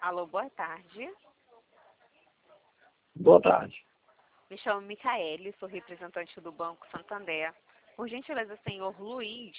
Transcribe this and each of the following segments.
Alô, boa tarde. Boa tarde. Me chamo Micaele, sou representante do Banco Santander. Por gentileza, senhor Luiz.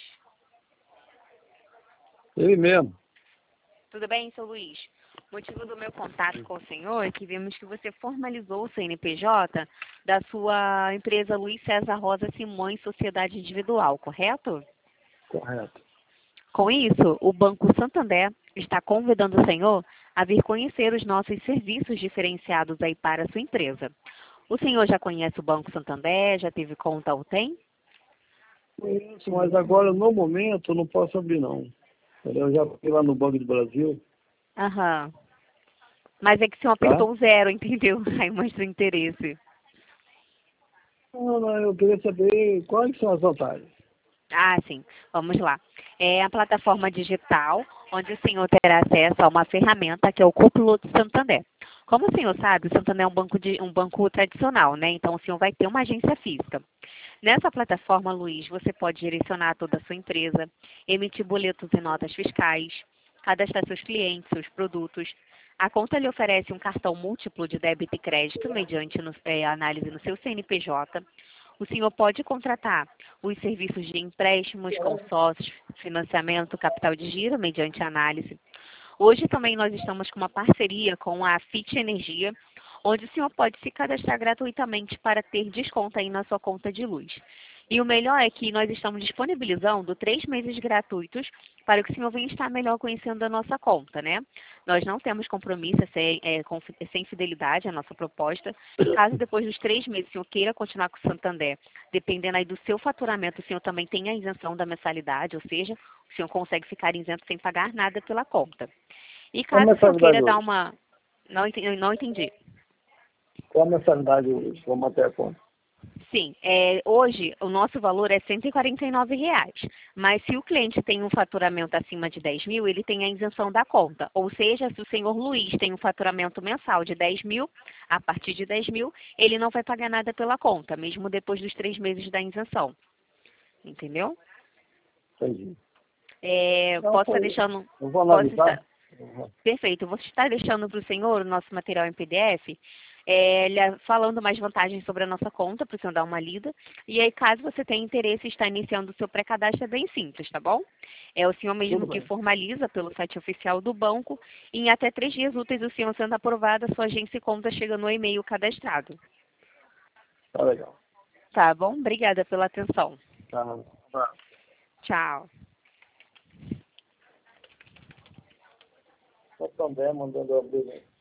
Ele mesmo. Tudo bem, seu Luiz? O motivo do meu contato com o senhor é que vimos que você formalizou o CNPJ da sua empresa Luiz César Rosa Simões Sociedade Individual, correto? Correto. Com isso, o Banco Santander está convidando o senhor a vir conhecer os nossos serviços diferenciados aí para a sua empresa. O senhor já conhece o Banco Santander? Já teve conta ou tem? Isso, mas agora, no momento, eu não posso abrir, não. Eu já fui lá no Banco do Brasil. Aham. Mas é que o senhor apertou o zero, entendeu? Aí mostra o interesse. Não, eu queria saber quais são as vantagens. Ah, sim. Vamos lá. É a plataforma digital, onde o senhor terá acesso a uma ferramenta que é o Copiloto Santander. Como o senhor sabe, o Santander é um banco tradicional, né? Então, o senhor vai ter uma agência física. Nessa plataforma, Luiz, você pode direcionar toda a sua empresa, emitir boletos e notas fiscais, cadastrar seus clientes, seus produtos. A conta lhe oferece um cartão múltiplo de débito e crédito mediante análise no seu CNPJ. O senhor pode contratar os serviços de empréstimos, consórcios, financiamento, capital de giro mediante análise. Hoje também nós estamos com uma parceria com a Fit Energia, onde o senhor pode se cadastrar gratuitamente para ter desconto aí na sua conta de luz. E o melhor é que nós estamos disponibilizando 3 meses gratuitos para que o senhor venha estar melhor conhecendo a nossa conta, né? Nós não temos compromisso, sem fidelidade a nossa proposta. Caso depois dos 3 meses o senhor queira continuar com o Santander, dependendo aí do seu faturamento, o senhor também tem a isenção da mensalidade, ou seja, o senhor consegue ficar isento sem pagar nada pela conta. E Qual a caso o senhor queira mensalidade dar hoje? uma... Não entendi. Qual a mensalidade hoje? Vou manter a conta. Sim, hoje o nosso valor é R$ 149, mas se o cliente tem um faturamento acima de 10 mil, ele tem a isenção da conta. Ou seja, se o senhor Luiz tem um faturamento mensal de 10 mil, a partir de 10 mil, ele não vai pagar nada pela conta, mesmo depois dos 3 meses da isenção. Entendeu? Entendi. Não, Posso estar deixando... eu vou Posso analisar. estar... Perfeito. Vou estar deixando para o senhor o nosso material em PDF, falando mais vantagens sobre a nossa conta, para o senhor dar uma lida. E aí, caso você tenha interesse em estar iniciando o seu pré-cadastro, é bem simples, tá bom? É o senhor mesmo que formaliza pelo site oficial do banco. E em até 3 dias úteis, o senhor sendo aprovado, a sua agência e conta chega no e-mail cadastrado. Tá legal. Tá bom? Obrigada pela atenção. Tá. Tchau. Santander mandando abrir.